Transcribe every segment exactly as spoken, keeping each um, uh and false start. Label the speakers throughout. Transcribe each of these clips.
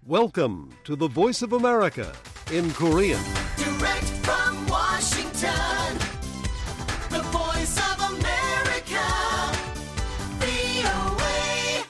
Speaker 1: Welcome to the Voice of America in Korean.
Speaker 2: Direct from Washington, the Voice of America, 브이오에이.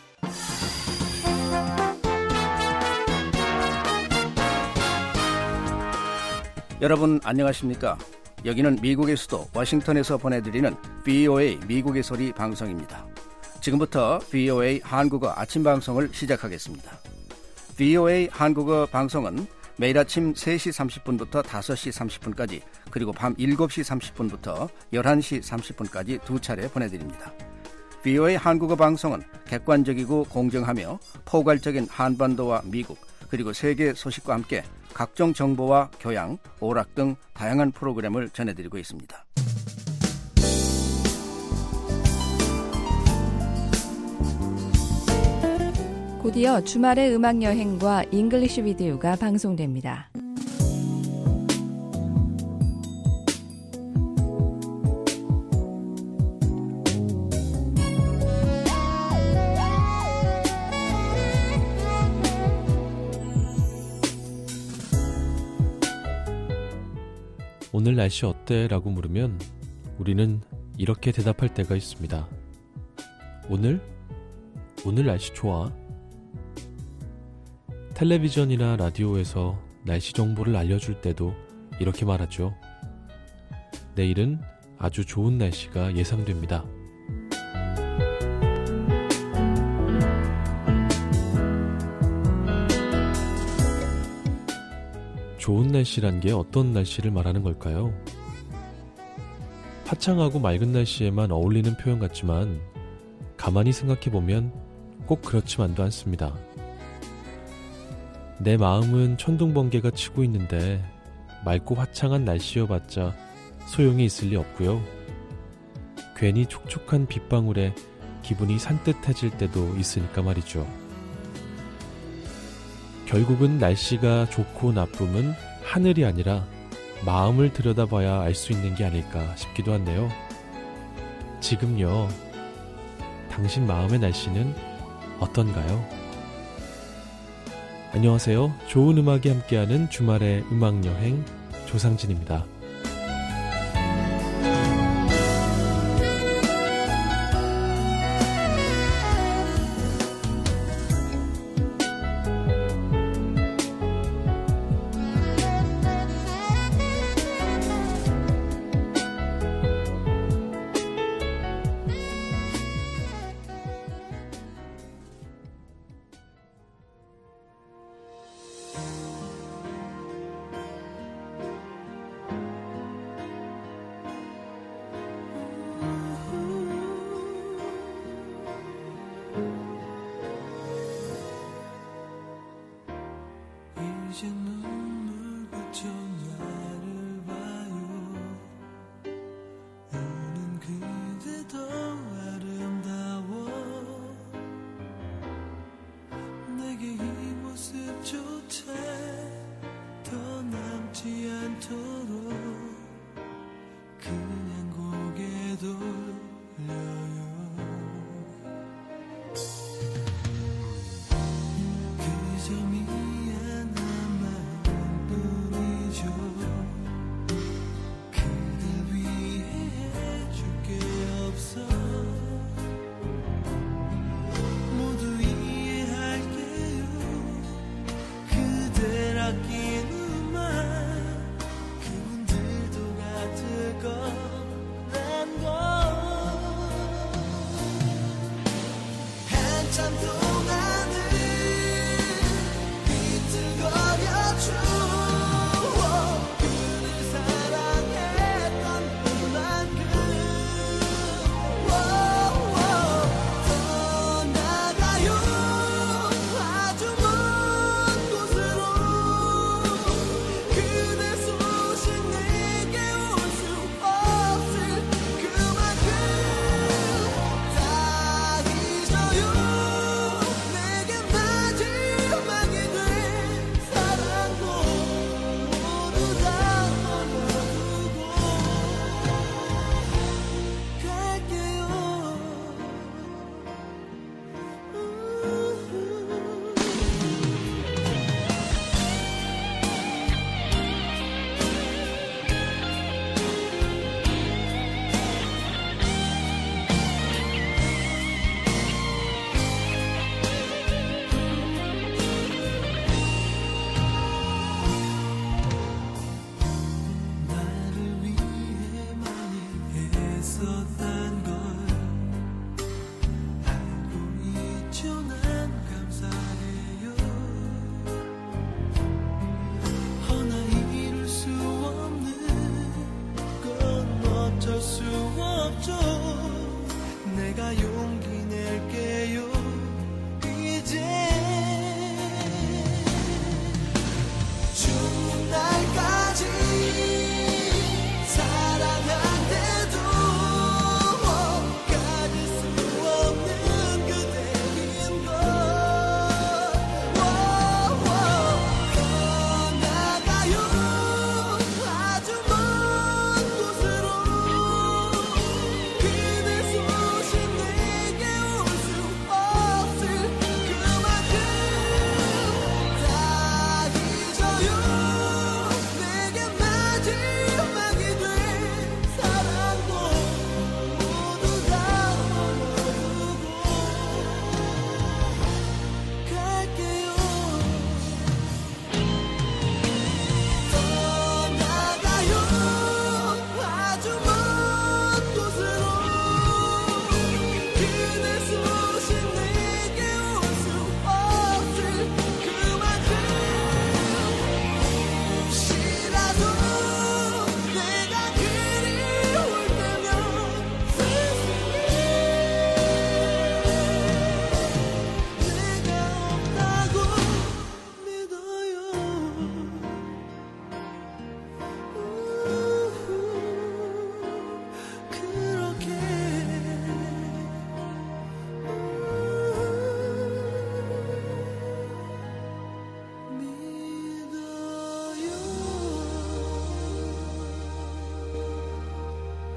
Speaker 3: 여러분 안녕하십니까? 여기는 미국의 수도 워싱턴에서 보내드리는 브이오에이 미국의 소리 방송입니다. 지금부터 브이오에이 한국어 아침 방송을 시작하겠습니다. 브이오에이 한국어 방송은 매일 아침 세 시 삼십 분부터 다섯 시 삼십 분까지 그리고 밤 일곱 시 삼십 분부터 열한 시 삼십 분까지 두 차례 보내드립니다. 브이오에이 한국어 방송은 객관적이고 공정하며 포괄적인 한반도와 미국 그리고 세계 소식과 함께 각종 정보와 교양, 오락 등 다양한 프로그램을 전해드리고 있습니다.
Speaker 4: 곧이어 주말의 음악여행과 잉글리시 비디오가 방송됩니다.
Speaker 5: 오늘 날씨 어때? 라고 물으면 우리는 이렇게 대답할 때가 있습니다. 오늘? 오늘 날씨 좋아. 텔레비전이나 라디오에서 날씨 정보를 알려줄 때도 이렇게 말하죠. 내일은 아주 좋은 날씨가 예상됩니다. 좋은 날씨란 게 어떤 날씨를 말하는 걸까요? 화창하고 맑은 날씨에만 어울리는 표현 같지만 가만히 생각해보면 꼭 그렇지만도 않습니다. 내 마음은 천둥번개가 치고 있는데 맑고 화창한 날씨여봤자 소용이 있을 리 없고요. 괜히 촉촉한 빗방울에 기분이 산뜻해질 때도 있으니까 말이죠. 결국은 날씨가 좋고 나쁨은 하늘이 아니라 마음을 들여다봐야 알 수 있는 게 아닐까 싶기도 한데요. 지금요, 당신 마음의 날씨는 어떤가요? 안녕하세요. 좋은 음악이 함께하는 주말의 음악여행 조상진입니다.
Speaker 2: 이제 눈물 붙여 나를 봐요. 우는 그대 더 아름다워. 내게 이 모습조차 더 남지 않도록 그냥 고개 돌려요. 그저 미안한 말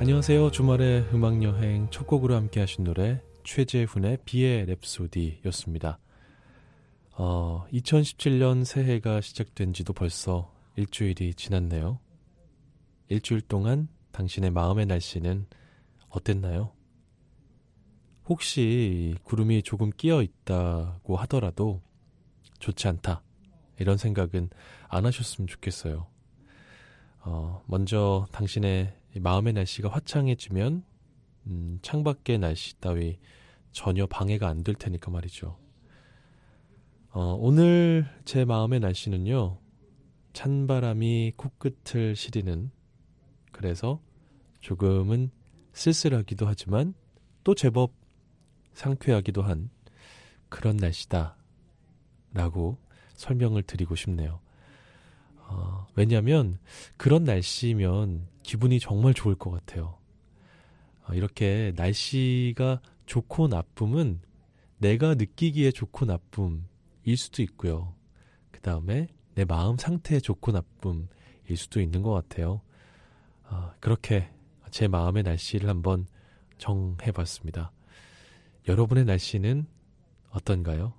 Speaker 5: 안녕하세요. 주말의 음악여행 첫 곡으로 함께 하신 노래 최재훈의 비의 랩소디였습니다. 어, 이천십칠 년 새해가 시작된 지도 벌써 일주일이 지났네요. 일주일 동안 당신의 마음의 날씨는 어땠나요? 혹시 구름이 조금 끼어 있다고 하더라도 좋지 않다, 이런 생각은 안 하셨으면 좋겠어요. 어, 먼저 당신의 마음의 날씨가 화창해지면 음, 창밖의 날씨 따위 전혀 방해가 안 될 테니까 말이죠. 어, 오늘 제 마음의 날씨는요, 찬바람이 코끝을 시리는, 그래서 조금은 쓸쓸하기도 하지만 또 제법 상쾌하기도 한 그런 날씨다 라고 설명을 드리고 싶네요. 어, 왜냐하면 그런 날씨면 기분이 정말 좋을 것 같아요. 어, 이렇게 날씨가 좋고 나쁨은 내가 느끼기에 좋고 나쁨일 수도 있고요. 그 다음에 내 마음 상태에 좋고 나쁨일 수도 있는 것 같아요. 어, 그렇게 제 마음의 날씨를 한번 정해봤습니다. 여러분의 날씨는 어떤가요?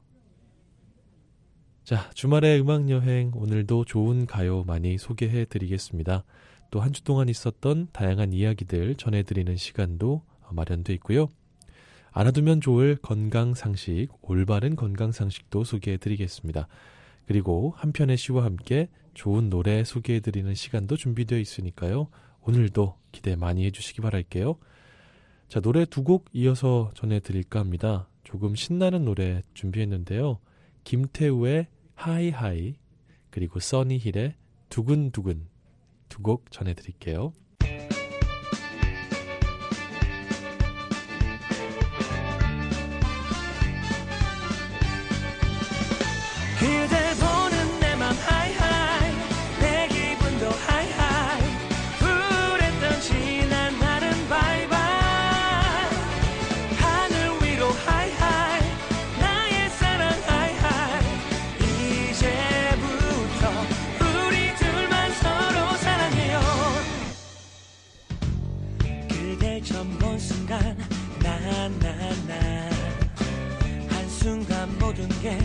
Speaker 5: 자, 주말의 음악여행, 오늘도 좋은 가요 많이 소개해드리겠습니다. 또 한 주 동안 있었던 다양한 이야기들 전해드리는 시간도 마련돼 있고요. 알아두면 좋을 건강상식, 올바른 건강상식도 소개해드리겠습니다. 그리고 한편의 시와 함께 좋은 노래 소개해드리는 시간도 준비되어 있으니까요. 오늘도 기대 많이 해주시기 바랄게요. 자, 노래 두 곡 이어서 전해드릴까 합니다. 조금 신나는 노래 준비했는데요. 김태우의 하이하이, 그리고 써니힐의 두근두근 두 곡 전해드릴게요.
Speaker 2: 그댈 보는 내 맘 하이하이, 내 기분도 하이하이, 불했던 지난 날은 바이바이, 하늘 위로 하이하이, 나의 사랑 하이하이, 이제부터 우리 둘만 서로 사랑해요. 그댈 처음 본 순간 나나나 한순간 모든 게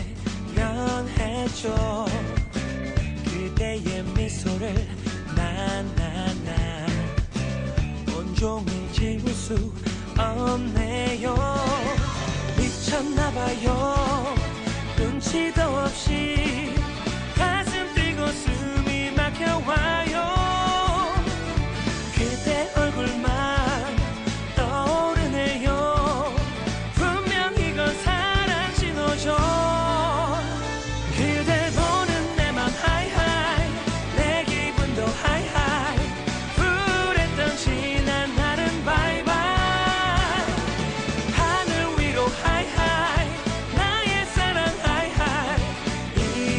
Speaker 2: 변했죠. 그대의 미소를 나나나 온종일 지울 수 없네요. 미쳤나봐요. 눈치도 없이 가슴 뛰고 숨이 막혀와요. 그대 얼굴만 떠오르네요. 분명 이건 사랑 신호죠. 그댈 보는 내 맘 하이하이, 내 기분도 하이하이, 불했던 지난 날은 바이바이, 하늘 위로 하이하이, 나의 사랑 하이하이,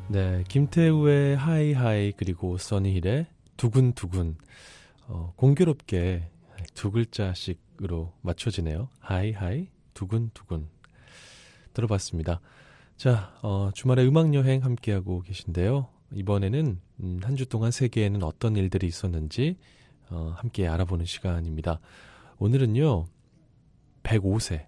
Speaker 5: 네, 김태우의 하이하이 그리고 써니힐의 두근두근 어, 공교롭게 두 글자씩으로 맞춰지네요. 하이하이 두근두근 들어봤습니다. 자, 어, 주말에 음악여행 함께하고 계신데요. 이번에는 음, 한 주 동안 세계에는 어떤 일들이 있었는지 어, 함께 알아보는 시간입니다. 오늘은요, 백오 세,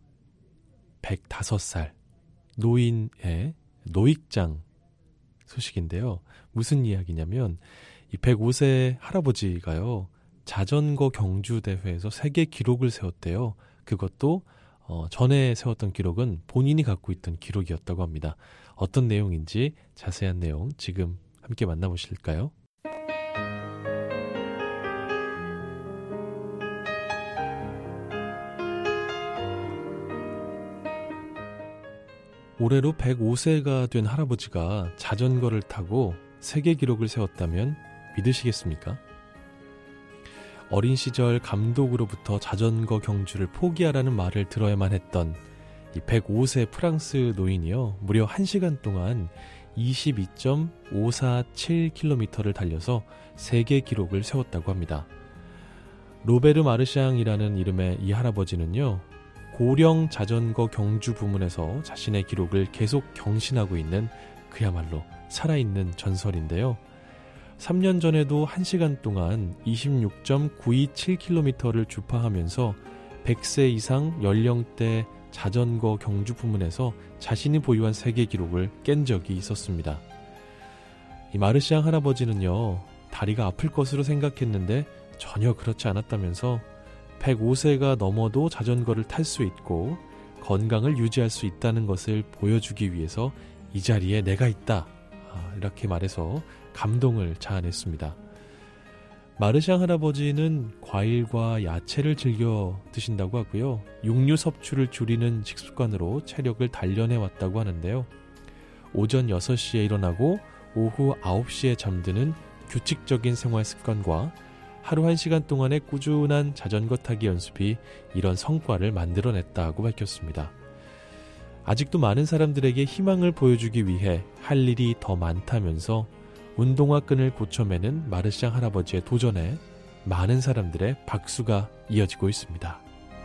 Speaker 5: 백오 살 노인의 노익장 소식인데요. 무슨 이야기냐면 이 백오 세 할아버지가요, 자전거 경주 대회에서 세계 기록을 세웠대요. 그것도 어, 전에 세웠던 기록은 본인이 갖고 있던 기록이었다고 합니다. 어떤 내용인지 자세한 내용 지금 함께 만나보실까요? 올해로 백오 세가 된 할아버지가 자전거를 타고 세계 기록을 세웠다면 믿으시겠습니까? 어린 시절 감독으로부터 자전거 경주를 포기하라는 말을 들어야만 했던 이 백오 세 프랑스 노인이요, 무려 한 시간 동안 이십이 점 오사칠 킬로미터를 달려서 세계 기록을 세웠다고 합니다. 로베르 마르샹이라는 이름의 이 할아버지는요, 고령 자전거 경주 부문에서 자신의 기록을 계속 경신하고 있는 그야말로 살아있는 전설인데요. 삼 년 전에도 한 시간 동안 이십육 점 구이칠 킬로미터를 주파하면서 백 세 이상 연령대 자전거 경주 부문에서 자신이 보유한 세계 기록을 깬 적이 있었습니다. 이 마르샹 할아버지는요, 다리가 아플 것으로 생각했는데 전혀 그렇지 않았다면서 백오 세가 넘어도 자전거를 탈 수 있고 건강을 유지할 수 있다는 것을 보여주기 위해서 이 자리에 내가 있다, 이렇게 말해서 감동을 자아냈습니다. 마르샹 할아버지는 과일과 야채를 즐겨 드신다고 하고요, 육류 섭취를 줄이는 식습관으로 체력을 단련해왔다고 하는데요. 오전 여섯 시에 일어나고 오후 아홉 시에 잠드는 규칙적인 생활 습관과 하루 한 시간 동안의 꾸준한 자전거 타기 연습이 이런 성과를 만들어냈다고 밝혔습니다. 아직도 많은 사람들에게 희망을 보여주기 위해 할 일이 더 많다면서 운동화 끈을 고쳐매는 마르샹 할아버지의 도전에 많은 사람들의 박수가 이어지고 있습니다.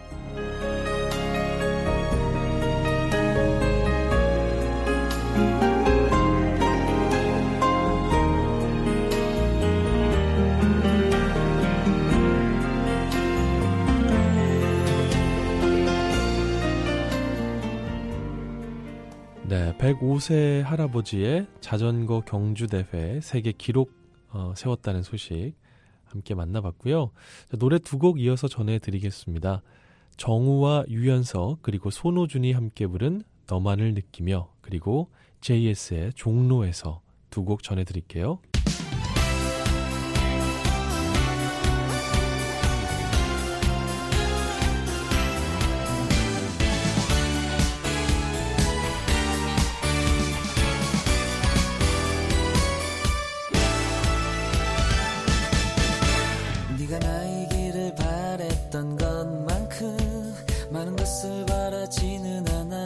Speaker 5: 네, 백오 세 할아버지의 자전거 경주 대회 세계 기록 어, 세웠다는 소식 함께 만나봤고요. 자, 노래 두 곡 이어서 전해드리겠습니다. 정우와 유연석 그리고 손호준이 함께 부른 너만을 느끼며, 그리고 제이에스의 종로에서 두 곡 전해드릴게요.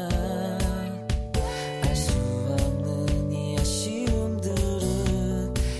Speaker 6: 알 수 없는 이 아쉬움들은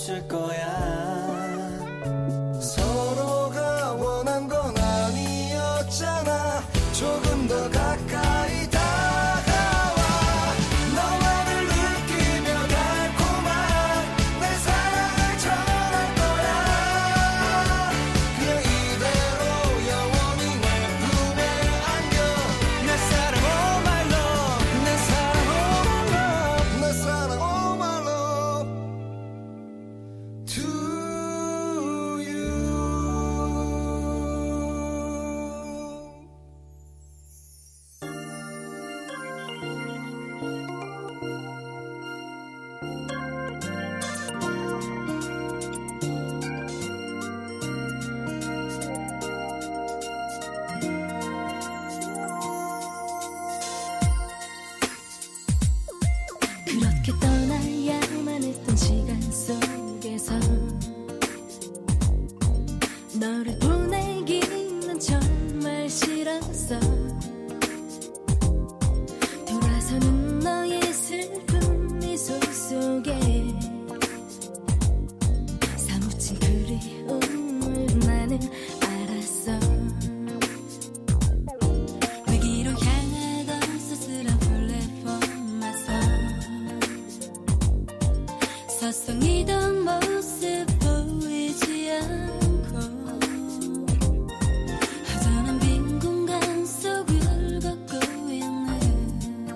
Speaker 2: 있을 거야.
Speaker 6: 서로가 원한 건 아니었잖아. 조금 더 가까이 다가와. 너만을 느끼며 달콤한 내 사랑을 전할 거야. 그냥 이대로 영원히 내 품에 안겨.
Speaker 2: 내 사랑 oh my love, 내 사랑 oh my love,
Speaker 6: 내 사랑 oh my love to you.
Speaker 7: 그렇게 떠나야만 했던 시간 속에서 너를 보내기는 정말 싫었어. 돌아서는 너의 슬픈 미소 속에 사무친 그리움을 나는 알았어. 위기로 향하던 쓸쓸한 플랫폼에서 서성이던 모습 보이지 않고 허전한 빈 공간 속을 걷고 있는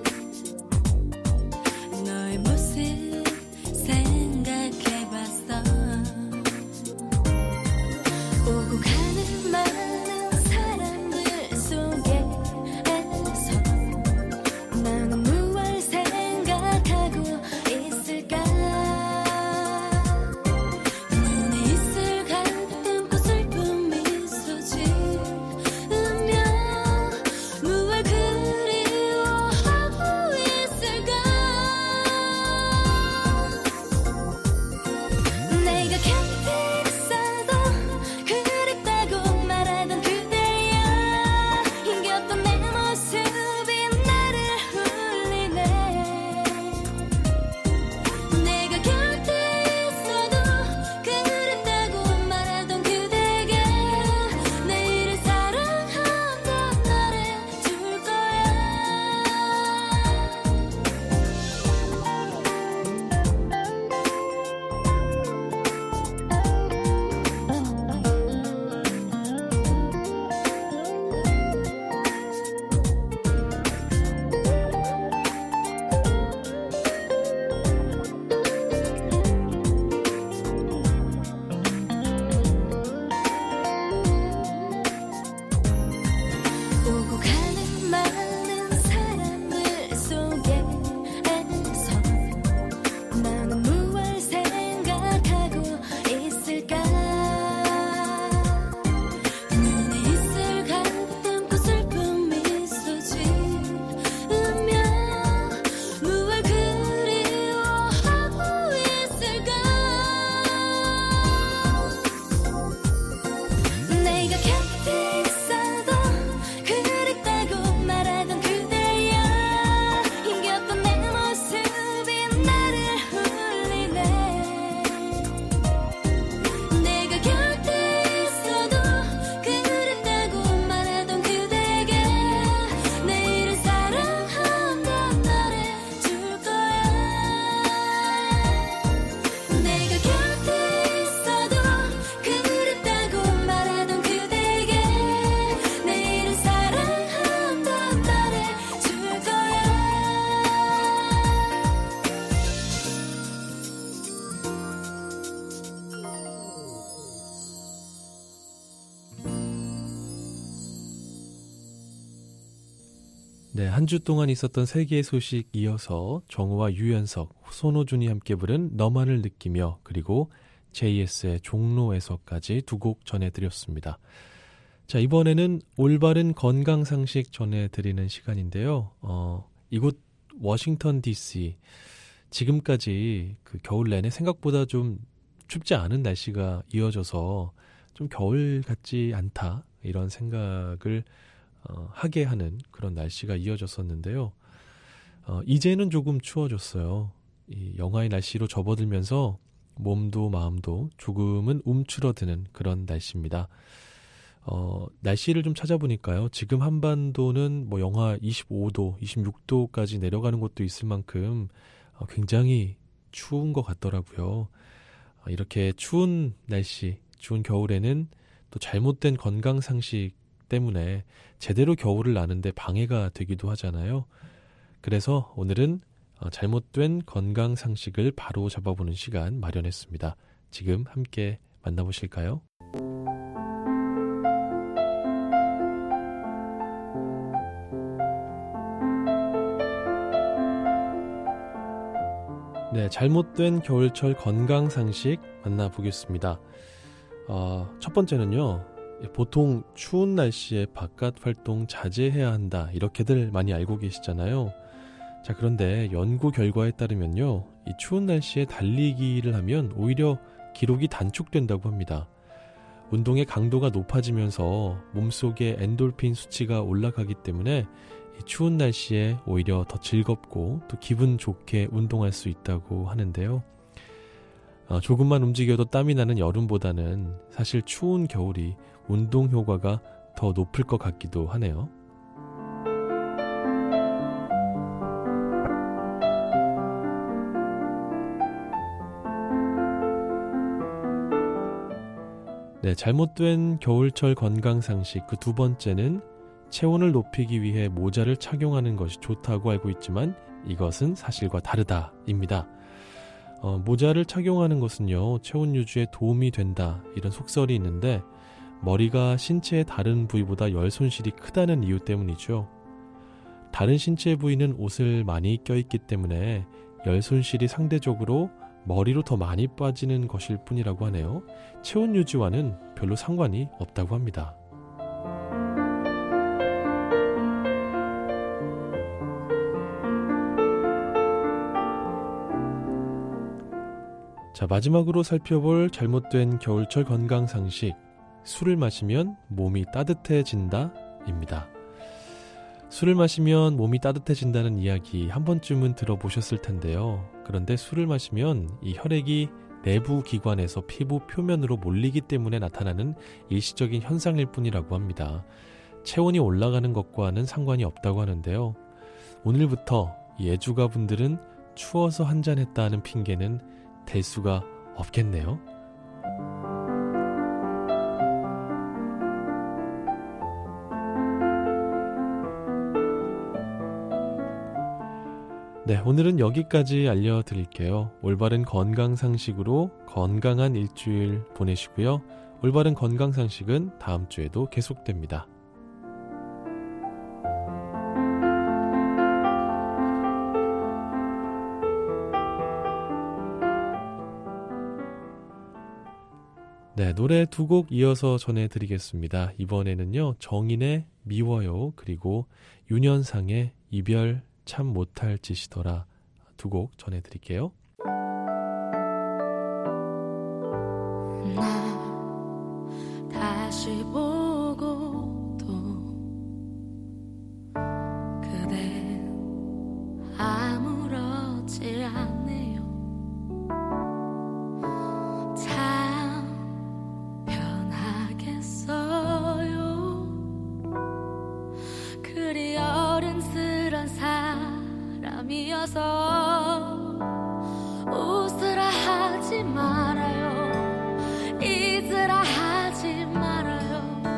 Speaker 7: 너의 모습 생각해봤어. 오고 가는 많은 사람들 속에서 나는 무얼 생각하고 있을까. 눈에 있을 가득 슬픈 미소 지으며 무얼 그리워하고 있을까. 내가 곁에 있어도 그립다고 말하던 그대야. 힘겼던 내 모습이 나를 울리네. 내가 곁에 있어도 그립다고 말하던 그대가 내일을 사랑한다 말해줄 거야. 오고 가는 많은 사람들 속에서 나는 무얼 생각하고 있을까. 눈에 있을 가득 슬픈 미소 지으며 무얼 그리워하고 있을까. 내가 곁에 있어도 그립다고 말하던 그대야. 힘겼던 내 모습이 나를 울리네. 내가 곁에 있어도 그립다고 말하던 그대가 내일을 사랑한다 말해줄 거야. 내가 곁에 있어도 그립다고 말하던 그대가 내일을 사랑한다 말해줄 거야.
Speaker 5: 네, 한 주 동안 있었던 세계의 소식 이어서 정우와 유연석, 손호준이 함께 부른 너만을 느끼며, 그리고 제이에스의 종로에서까지 두 곡 전해드렸습니다. 자, 이번에는 올바른 건강 상식 전해드리는 시간인데요. 어, 이곳 워싱턴 디씨, 지금까지 그 겨울 내내 생각보다 좀 춥지 않은 날씨가 이어져서 좀 겨울 같지 않다, 이런 생각을 어, 하게 하는 그런 날씨가 이어졌었는데요. 어, 이제는 조금 추워졌어요. 이 영하의 날씨로 접어들면서 몸도 마음도 조금은 움츠러드는 그런 날씨입니다. 어, 날씨를 좀 찾아보니까요. 지금 한반도는 뭐 영하 이십오 도, 이십육 도까지 내려가는 곳도 있을 만큼 어, 굉장히 추운 것 같더라고요. 어, 이렇게 추운 날씨, 추운 겨울에는 또 잘못된 건강 상식 때문에 제대로 겨울을 나는데 방해가 되기도 하잖아요. 그래서 오늘은 어, 잘못된 건강 상식을 바로 잡아보는 시간 마련했습니다. 지금 함께 만나보실까요? 네, 잘못된 겨울철 건강 상식 만나보겠습니다. 어, 첫 번째는요. 보통 추운 날씨에 바깥 활동 자제해야 한다 이렇게들 많이 알고 계시잖아요. 자, 그런데 연구 결과에 따르면요. 이 추운 날씨에 달리기를 하면 오히려 기록이 단축된다고 합니다. 운동의 강도가 높아지면서 몸속의 엔돌핀 수치가 올라가기 때문에 이 추운 날씨에 오히려 더 즐겁고 또 기분 좋게 운동할 수 있다고 하는데요. 어, 조금만 움직여도 땀이 나는 여름보다는 사실 추운 겨울이 운동 효과가 더 높을 것 같기도 하네요. 네, 잘못된 겨울철 건강 상식 그 두 번째는 체온을 높이기 위해 모자를 착용하는 것이 좋다고 알고 있지만 이것은 사실과 다르다입니다. 어, 모자를 착용하는 것은요, 체온 유지에 도움이 된다 이런 속설이 있는데 머리가 신체의 다른 부위보다 열 손실이 크다는 이유 때문이죠. 다른 신체 부위는 옷을 많이 껴있기 때문에 열 손실이 상대적으로 머리로 더 많이 빠지는 것일 뿐이라고 하네요. 체온 유지와는 별로 상관이 없다고 합니다. 자, 마지막으로 살펴볼 잘못된 겨울철 건강 상식, 술을 마시면 몸이 따뜻해진다 입니다. 술을 마시면 몸이 따뜻해진다는 이야기 한 번쯤은 들어보셨을 텐데요. 그런데 술을 마시면 이 혈액이 내부 기관에서 피부 표면으로 몰리기 때문에 나타나는 일시적인 현상일 뿐이라고 합니다. 체온이 올라가는 것과는 상관이 없다고 하는데요. 오늘부터 예주가 분들은 추워서 한잔했다 하는 핑계는 될 수가 없겠네요. 네, 오늘은 여기까지 알려드릴게요. 올바른 건강 상식으로 건강한 일주일 보내시고요. 올바른 건강 상식은 다음 주에도 계속됩니다. 네, 노래 두 곡 이어서 전해드리겠습니다. 이번에는요, 정인의 미워요, 그리고 윤현상의 이별 참 못할 짓이더라 두 곡 전해드릴게요.
Speaker 7: 나 다시 보고 또 그대 아무렇지 않네요. 참 편하겠어요. 그리 어른스런 사람이어서 웃으라 하지 말아요. 잊으라 하지 말아요.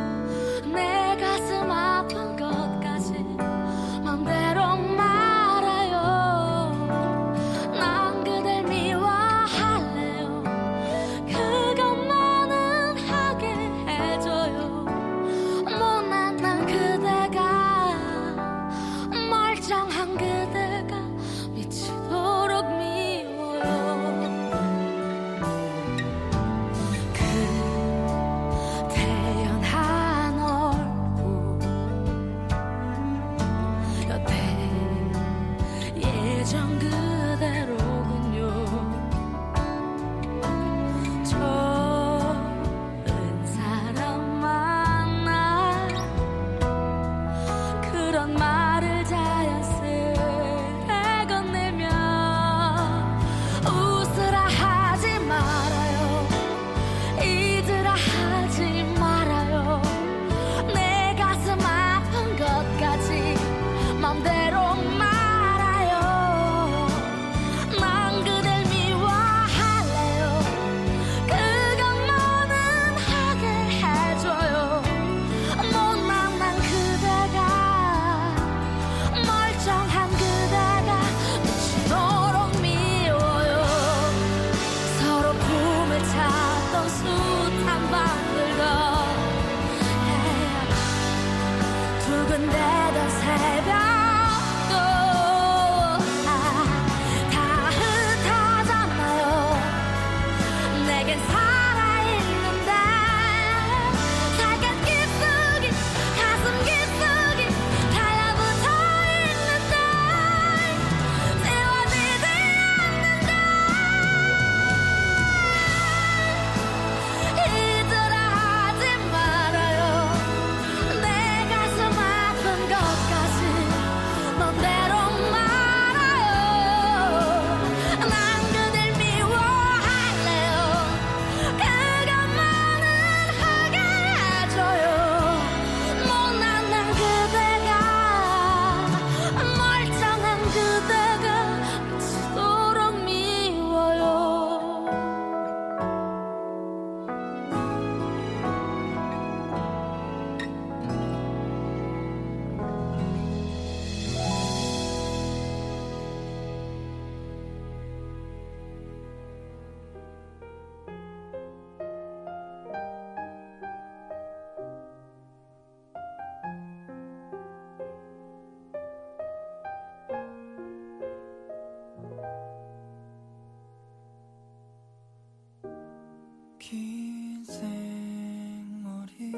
Speaker 6: 긴 생머리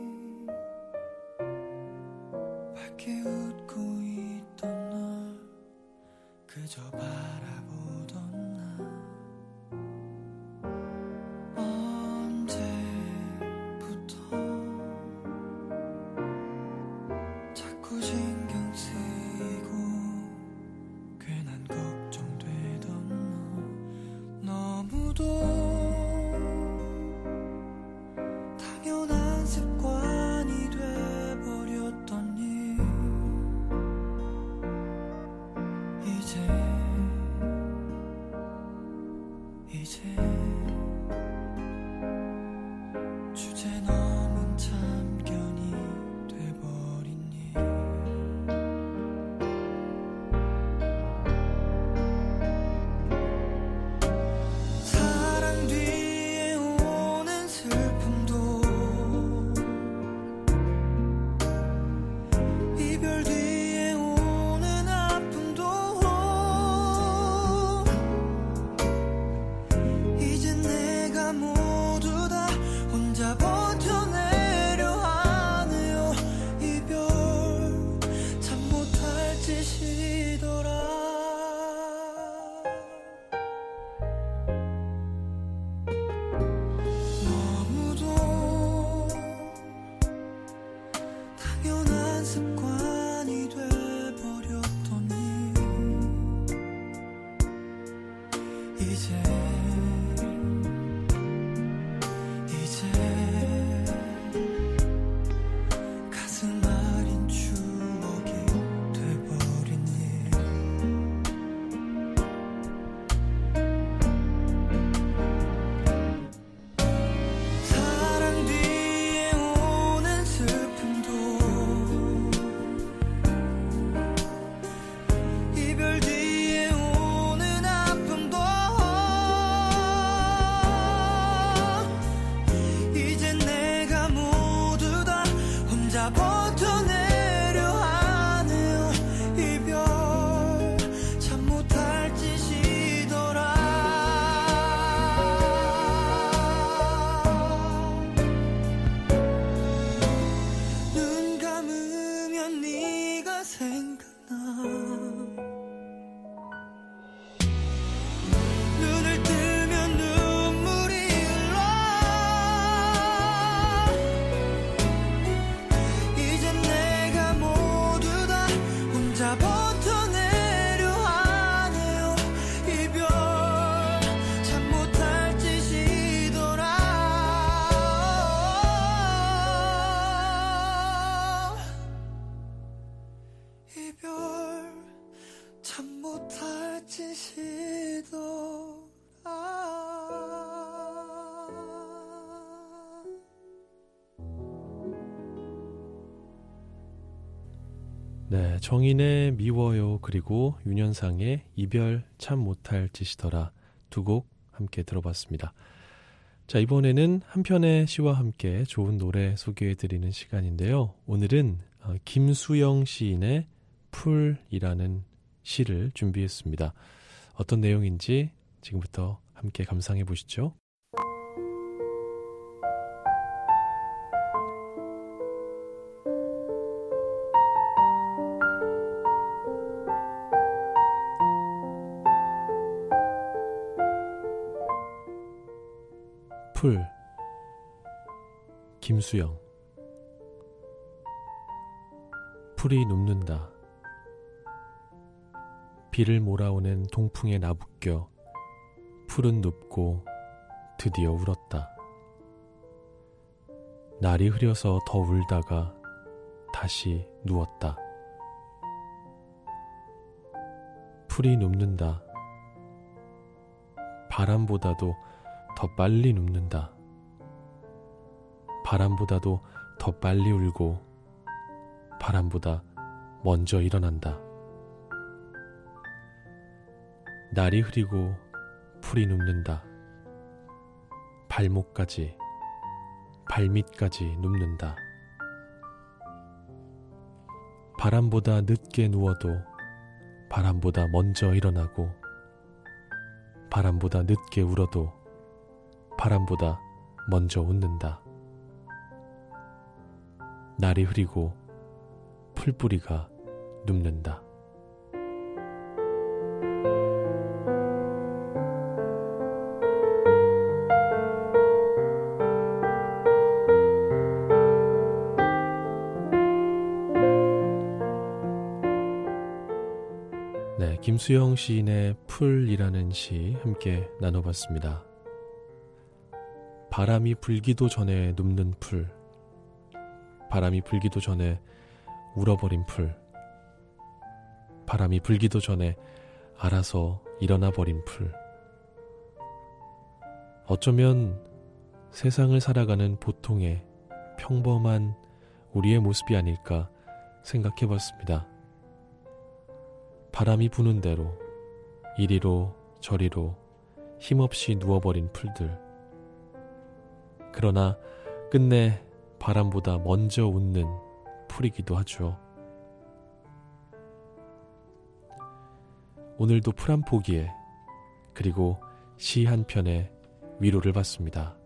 Speaker 6: 밝게 웃고 있던 널 그저 바라보던 나 언제부터 자꾸 신경 쓰이고 괜한 걱정되던 너 너무도 당연한 습관이 돼버렸더니 이제 이제 주제 넘은 참견이 돼버리니 사랑 뒤에 오는 슬픔도 이별 뒤에 오는 아픔도 이젠 내가 모두 다 혼자 버텨내려 하네요. 이별 참 못할 짓이더라. 너무도 당연한 습관이 돼버렸더니 이제 이제 가슴 아린 추억이 돼버리니 사랑 뒤에 오는 슬픔도 이별 뒤에 오는 아픔도 이젠 내가 모두 다 혼자 버텨내려 하네요. 이별 참 못할 짓이더라. 눈 감으면 네가 생각나. 눈을 뜨면 눈물이 흘러. 이젠 내가 모두 다 혼자 버텨내려 하네요. 이별 참 못할 짓이더라. 이별 참 못할 짓이더라.
Speaker 5: 네, 정인의 미워요 그리고 윤현상의 이별 참 못할 짓이더라 두 곡 함께 들어봤습니다. 자, 이번에는 한 편의 시와 함께 좋은 노래 소개해드리는 시간인데요. 오늘은 어, 김수영 시인의 풀이라는 시를 준비했습니다. 어떤 내용인지 지금부터 함께 감상해 보시죠. 풀, 김수영. 풀이 눕는다. 비를 몰아오는 동풍에 나부껴 풀은 눕고 드디어 울었다. 날이 흐려서 더 울다가 다시 누웠다. 풀이 눕는다. 바람보다도 더 빨리 눕는다. 바람보다도 더 빨리 울고 바람보다 먼저 일어난다. 날이 흐리고 풀이 눕는다. 발목까지, 발밑까지 눕는다. 바람보다 늦게 누워도 바람보다 먼저 일어나고 바람보다 늦게 울어도 바람보다 먼저 웃는다. 날이 흐리고 풀뿌리가 눕는다. 네, 김수영 시인의 풀이라는 시 함께 나눠봤습니다. 바람이 불기도 전에 눕는 풀, 바람이 불기도 전에 울어버린 풀, 바람이 불기도 전에 알아서 일어나 버린 풀. 어쩌면 세상을 살아가는 보통의 평범한 우리의 모습이 아닐까 생각해봤습니다. 바람이 부는 대로 이리로 저리로 힘없이 누워버린 풀들. 그러나 끝내 바람보다 먼저 웃는 풀이기도 하죠. 오늘도 풀 한 포기에 그리고 시 한 편에 위로를 받습니다.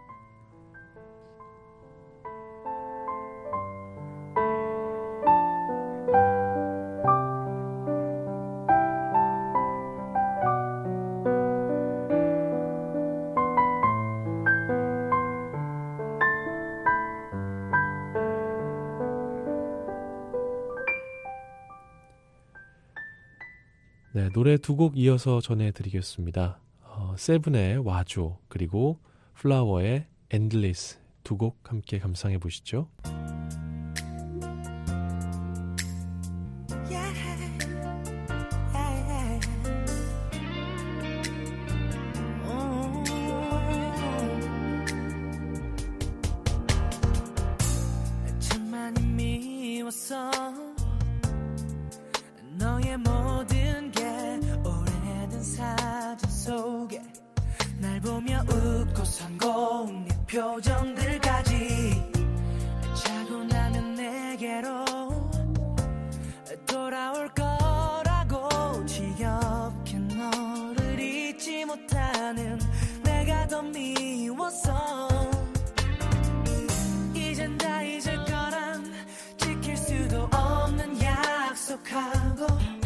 Speaker 5: 네, 노래 두 곡 이어서 전해드리겠습니다. 어, 세븐의 와줘 그리고 플라워의 엔들리스 두 곡 함께 감상해 보시죠.
Speaker 6: 참 많이 미웠어 너의 모든 게 오래된 사진 속에 날 보며 웃고 성공의 표정들까지 자고 나면 내게로 돌아올 거라고 지겹게 너를 잊지 못하는 내가 더 미웠어. 이젠 다 잊을 거란 지킬 수도 없는 약속하고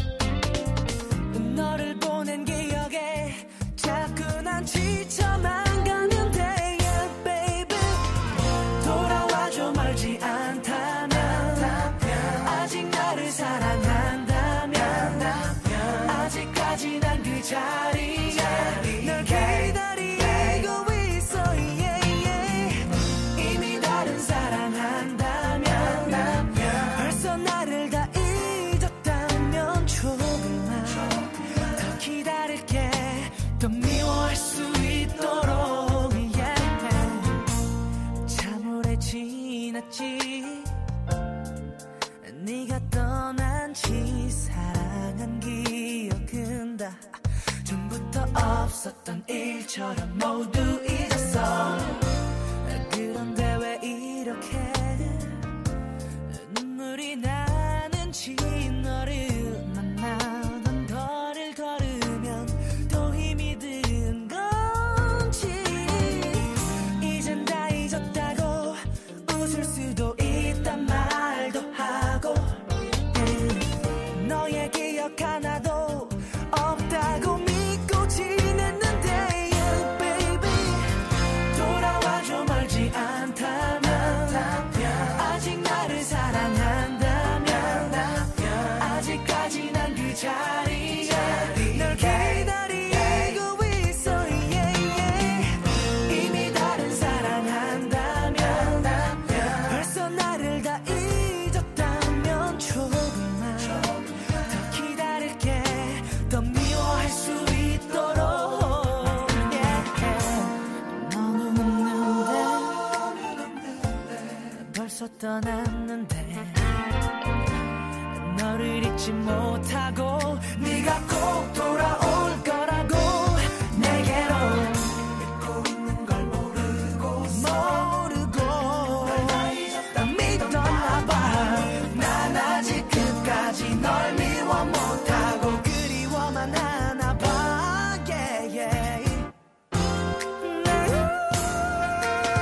Speaker 6: 너를 보낸 기억에 자꾸 난 지쳐만 가는데 yeah, baby 돌아와줘 멀지 않다면 아직 나를 사랑한다면 아직까지 난 그 자리에 널 기다리고 있어 yeah, yeah. 이미 다른 사랑한다면 벌써 나를 다 잊었다면 조금만 더 기다릴게 더 미워할 수 있도록 yeah. 참 오래 지났지 네가 떠난 지 사랑한 기억은 다 전부터 없었던 일처럼 모두 잊었어. 그런데 왜 이렇게 눈물이 나는지 너를 만나던 거리를 걸으면 또 힘이 든 건지 이젠 다 잊었다고 웃을 수도 있단 말도 하고 너의 기억 하나도 없다고 믿고 지냈는데 yeah, baby 돌아와줘 멀지 않다면 아직 나를 사랑한다면 아직까지 난 그 자리에 널 기다리고 있어 yeah, yeah. 이미 다른 사랑한다면 벌써 나를 다 잊었다면 조금만 더 기다릴게 더 미워할 수 있도록 yeah. 너는 없는데 벌써 떠났는데 너를 잊지 못하고 네가 꼭 돌아올 거라고 내게로 믿고 있는 걸 모르고 모르고 널 다 잊었다 믿었나 봐. 난 아직 끝까지 널 미워 못하고 그리워만 하나 봐 yeah, yeah.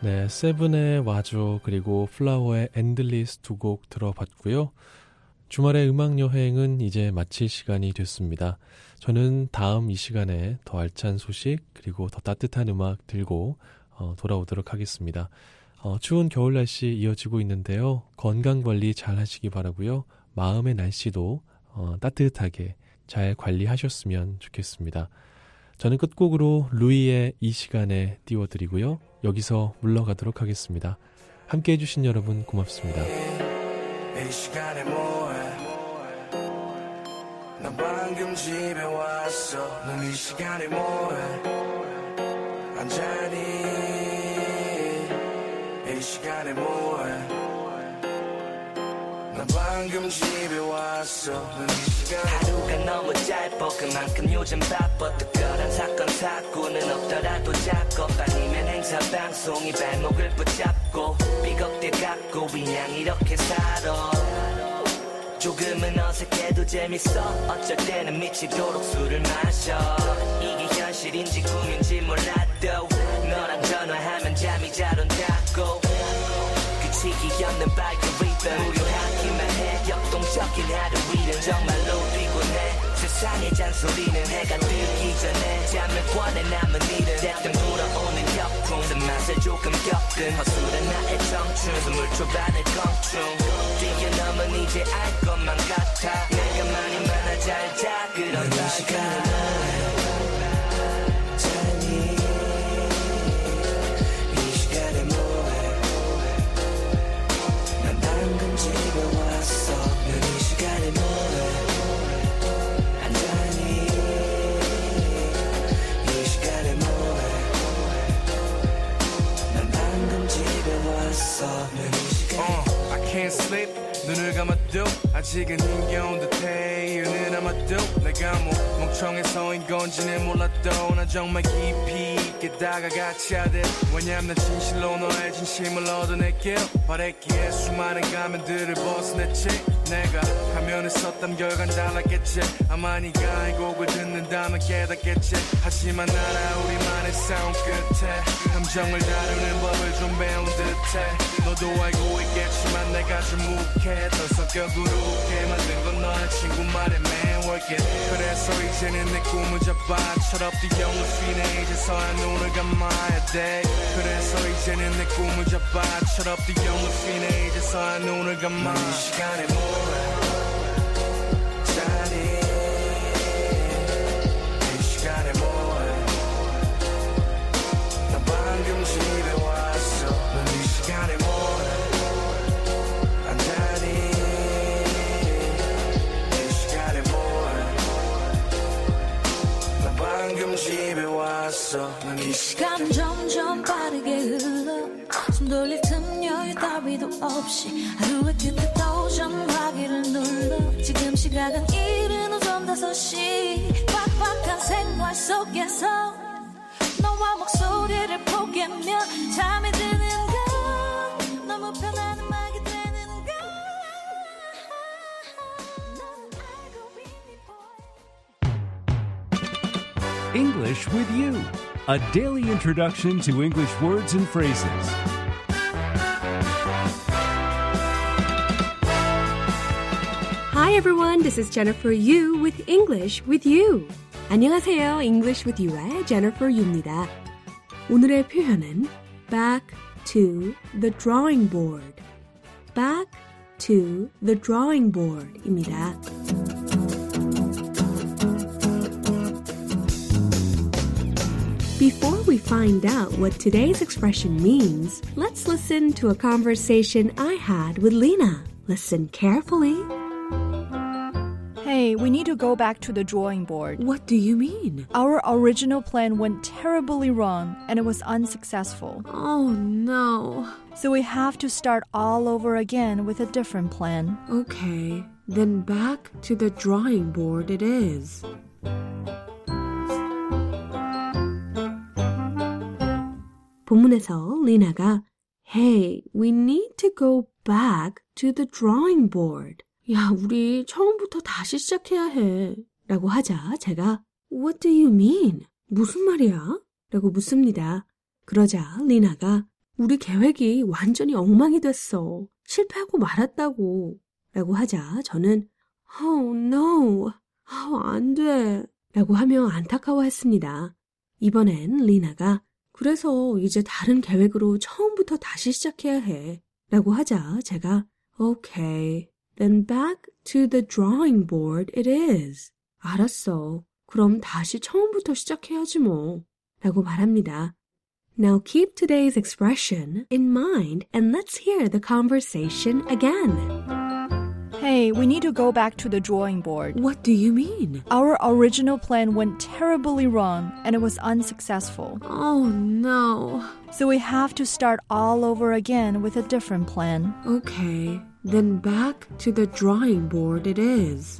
Speaker 5: 네, 세븐의 와줘 그리고 플라워의 엔들리스 두 곡 들어봤고요. 주말의 음악여행은 이제 마칠 시간이 됐습니다. 저는 다음 이 시간에 더 알찬 소식 그리고 더 따뜻한 음악 들고 어, 돌아오도록 하겠습니다. 어, 추운 겨울 날씨 이어지고 있는데요. 건강관리 잘 하시기 바라고요. 마음의 날씨도 어, 따뜻하게 잘 관리하셨으면 좋겠습니다. 저는 끝곡으로 루이의 이 시간에 띄워드리고요. 여기서 물러가도록 하겠습니다. 함께해 주신 여러분 고맙습니다.
Speaker 6: 이 시간에 뭐해 난 방금 집에 왔어 넌 이 시간에 뭐해 앉아니 이 시간에 뭐해 난 방금 집에 왔어 넌 이 시간에 하루가 너무 짧아 그만큼 요즘 바빠 특별한 사건 사고는 없더라도 작업 아니면 행사 방송이 발목을 붙잡고 삐걱대 갖고 그냥 이렇게 살아 조금은 어색해도 재밌어 어쩔 때는 미치도록 술을 마셔 이게 현실인지 꿈인지 몰라도 너랑 전화하면 잠이 잘 온다고 그치기 없는 밝은 리듬 무료하기만 해 역동적인 하루 위는 정말로 피곤해 세상의 잔소리는 해가 뜨기 전에 잠을 권해 남은 일은 때든 불어오는 역풍 맛을 조금 겪은 허술한 나의 청춘 스물 초반의 건충 뛰어넘은 이제 알 것만 같아 내가 많이 많아 잘 자 그런 날가 집에 왔어 넌 이 시간에 뭐해 앉아니 이 시간에 뭐해 난 방금 집에 왔어 넌 이 시간에 uh, I can't sleep 눈을 감아도 아직은 힘겨운 듯해 이유는 아마도 내가 뭐 멍청해서인 건지는 몰라도 난 정말 깊이 있게 다가가야 돼 왜냐면 난 진실로 너의 진심을 얻어낼게 바랬기에 수많은 가면들을 벗어냈지 내가 화면에 썼던 결과는 달랐겠지 아마 네가 이 곡을 듣는다면 깨닫겠지 하지만 알아 우리만의 싸움 끝에 감정을 다루는 법을 좀 배운 듯해 너도 알고 있겠지만 내가 좀 묵해 더 성격으로 웃게 만든 건 너의 친구 말에 man work it 그래서 이제는 내 꿈을 잡아 철없디 영을 피네 이제서야 눈을 감아야 돼 그래서 이제는 내 꿈을 잡아 철없디 영을 피네 이제서야 눈을 감아 이 시간에 뭐해 자니 이 시간에 뭐해 나 방금 집에 왔어 넌 이 시간에 뭐해 앉아니 이 시간에 뭐해 나 방금 집에 왔어 넌 이
Speaker 7: 시간은 점점 빠르게 흘러 숨 돌릴 틈 여유 따위도 없이 하루의 끝에도 전화기를 눌러 지금 시각은 이른 오전 다섯 시 빡빡한 생활 속에서 너와 목소리를 포기하며 잠이 드는 건 너무 편한 음악이 되는 건 너는 알고 있니 boy
Speaker 1: English with you, a daily introduction to English words and phrases.
Speaker 8: Hi everyone, this is Jennifer Yu with English with You. 안녕하세요, English with You의 Jennifer Yu입니다. 오늘의 표현은 back to the drawing board. back to the drawing board입니다. Before we find out what today's expression means, let's listen to a conversation I had with Lena. Listen carefully.
Speaker 9: Hey, we need to go back to the drawing board.
Speaker 8: What do you mean?
Speaker 9: Our original plan went terribly wrong and it was unsuccessful.
Speaker 8: Oh no.
Speaker 9: So we have to start all over again with a different plan.
Speaker 8: Okay, then back to the drawing board it is. 본문에서 리나가 Hey, we need to go back to the drawing board. 야, 우리 처음부터 다시 시작해야 해. 라고 하자 제가 What do you mean? 무슨 말이야? 라고 묻습니다. 그러자 리나가 우리 계획이 완전히 엉망이 됐어. 실패하고 말았다고. 라고 하자 저는 Oh no, oh, 안 돼. 라고 하며 안타까워했습니다. 이번엔 리나가 그래서 이제 다른 계획으로 처음부터 다시 시작해야 해. 라고 하자 제가 Okay, then back to the drawing board it is. 알았어. 그럼 다시 처음부터 시작해야지 뭐. 라고 말합니다. Now keep today's expression in mind and let's hear the conversation again.
Speaker 9: Hey, we need to go back to the drawing board.
Speaker 8: What do you mean?
Speaker 9: Our original plan went terribly wrong and it was unsuccessful.
Speaker 8: Oh no.
Speaker 9: So we have to start all over again with a different plan.
Speaker 8: Okay, then back to the drawing board it is.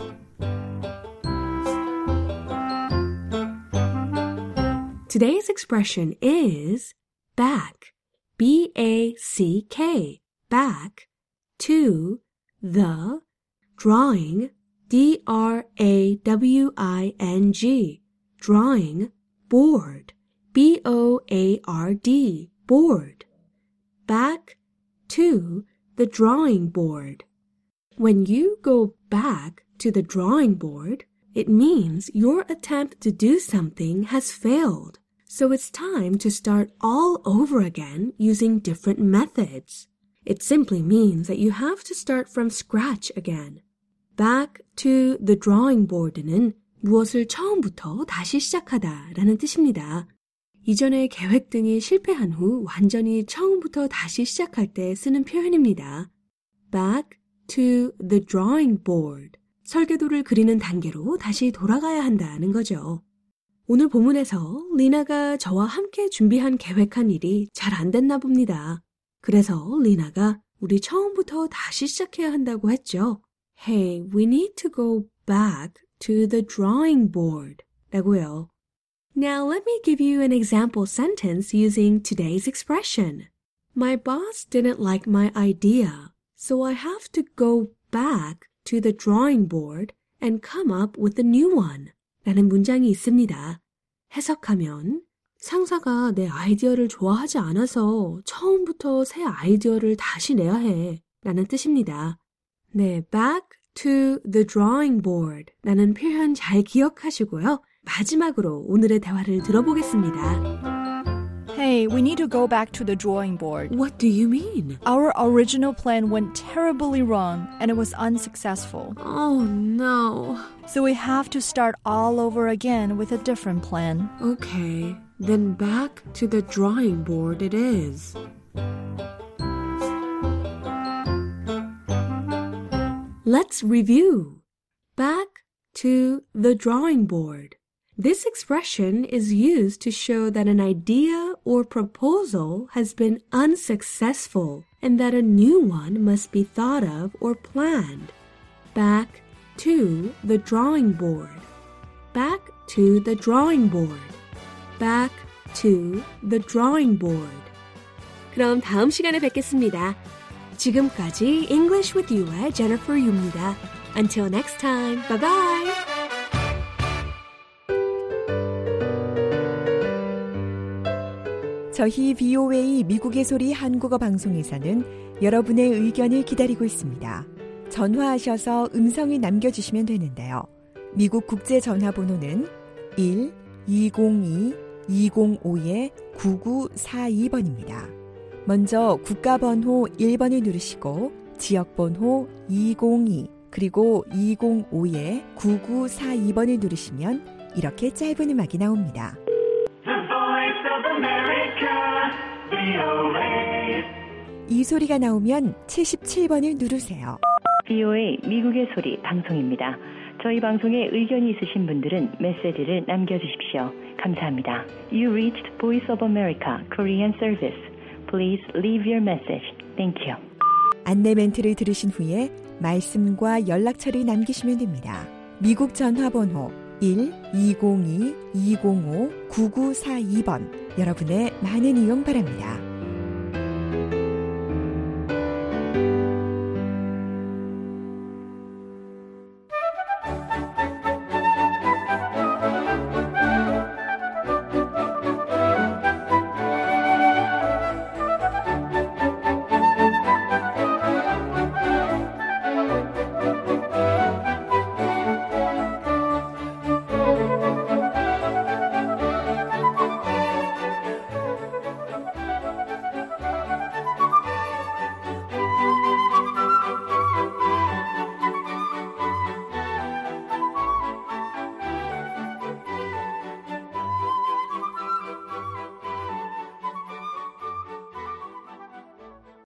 Speaker 8: Today's expression is back, B A C K, back, to the drawing, D R A W I N G, drawing, board, B O A R D, board. Back to the drawing board. When you go back to the drawing board, it means your attempt to do something has failed. So it's time to start all over again using different methods. It simply means that you have to start from scratch again. Back to the drawing board는 무엇을 처음부터 다시 시작하다라는 뜻입니다. 이전의 계획 등이 실패한 후 완전히 처음부터 다시 시작할 때 쓰는 표현입니다. Back to the drawing board. 설계도를 그리는 단계로 다시 돌아가야 한다는 거죠. 오늘 본문에서 리나가 저와 함께 준비한 계획한 일이 잘 안 됐나 봅니다. 그래서 리나가 우리 처음부터 다시 시작해야 한다고 했죠. Hey, we need to go back to the drawing board 라고요. Now let me give you an example sentence using today's expression. My boss didn't like my idea, so I have to go back to the drawing board and come up with a new one. 라는 문장이 있습니다. 해석하면 상사가 내 아이디어를 좋아하지 않아서 처음부터 새 아이디어를 다시 내야 해 라는 뜻입니다. 네, back to the drawing board 라는 표현 잘 기억하시고요. 마지막으로 오늘의 대화를 들어보겠습니다.
Speaker 9: Hey, we need to go back to the drawing board.
Speaker 8: What do you mean?
Speaker 9: Our original plan went terribly wrong and it was unsuccessful.
Speaker 8: Oh no.
Speaker 9: So we have to start all over again with a different plan.
Speaker 8: Okay, then back to the drawing board it is. Let's review. Back to the drawing board. This expression is used to show that an idea or proposal has been unsuccessful and that a new one must be thought of or planned. Back to the drawing board. Back to the drawing board. Back to the drawing board. 그럼 다음 시간에 뵙겠습니다. 지금까지 English with You의 Jennifer Yu입니다. Until next time, bye bye.
Speaker 10: 저희 비오에이 미국의 소리 한국어 방송에서는 여러분의 의견을 기다리고 있습니다. 전화하셔서 음성을 남겨주시면 되는데요. 미국 국제 전화번호는 일 이공이 이공오 구구사이 번입니다. 먼저 국가번호 일 번을 누르시고 지역번호 이공이 그리고 이공오 구구사이 번을 누르시면 이렇게 짧은 음악이 나옵니다. 이 소리가 나오면 칠십칠 번을 누르세요.
Speaker 11: 비오에이 미국의 소리 방송입니다. 저희 방송에 의견이 있으신 분들은 메시지를 남겨주십시오. 감사합니다. You reached Voice of America Korean Service. Please leave your message. Thank you.
Speaker 10: 안내 멘트를 들으신 후에 말씀과 연락처를 남기시면 됩니다. 미국 전화번호 일 이공이 이공오 구구사이 번 여러분의 많은 이용 바랍니다.